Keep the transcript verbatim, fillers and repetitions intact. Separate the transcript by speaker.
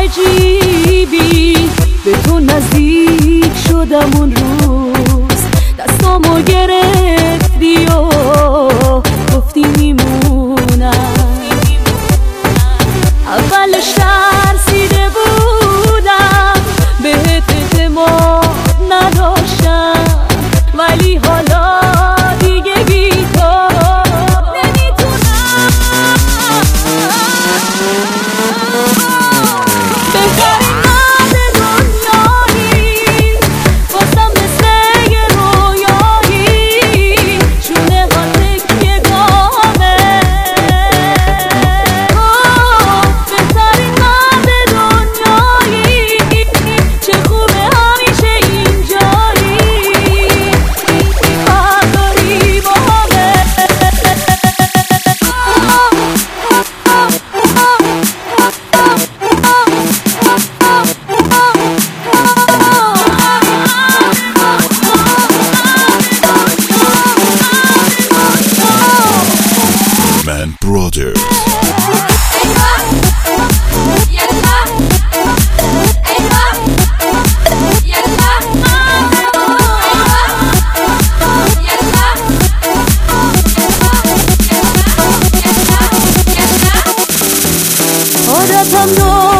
Speaker 1: عجیبی به تو نزدیک شدم اون روز دستامو گرفتی و گفتی میمونم اولش ترسیده بودم بهت اعتماد نداشتم ولی حالا دیگه بی تو نمیتونم بهترین مرد دنیایی بازم مثل یه رویایی شونه ها تکیه گامه بهترین مرد دنیایی چه خوبه همیشه اینجایی برداری با همه
Speaker 2: Man Brothers.
Speaker 1: عادتم دار